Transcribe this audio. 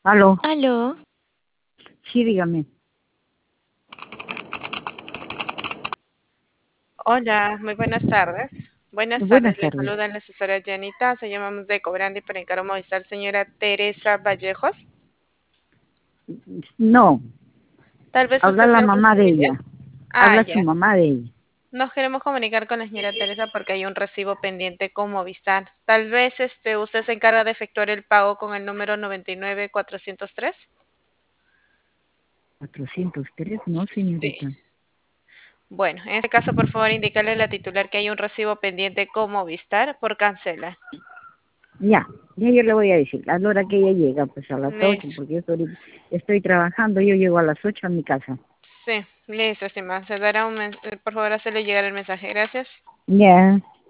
Aló, Aló, sí, dígame. Hola, muy buenas tardes. Buenas Buenas tardes, le tardes. saluda la asesora Janita. Se llamamos de Cobrandi para encargo Movistar, señora Teresa Vallejos. No, Tal vez habla usted la sea un mamá de familiar. ella. Ah, Habla su ya. mamá de ella. Nos queremos comunicar con la señora Teresa porque hay un recibo pendiente con Movistar. Tal vez usted se encarga de efectuar el pago con el número 99403. 403, no, Sí. señorita. Bueno, en este caso, por favor, indicarle a la titular que hay un recibo pendiente con Movistar por cancelar. Ya yo le voy a decir, a la hora que ella llega, pues a las 8, Listo. porque estoy trabajando, yo llego a las 8 a mi casa. Sí, listo, estimado. Se dará por favor, hacerle llegar el mensaje. Gracias. Ya.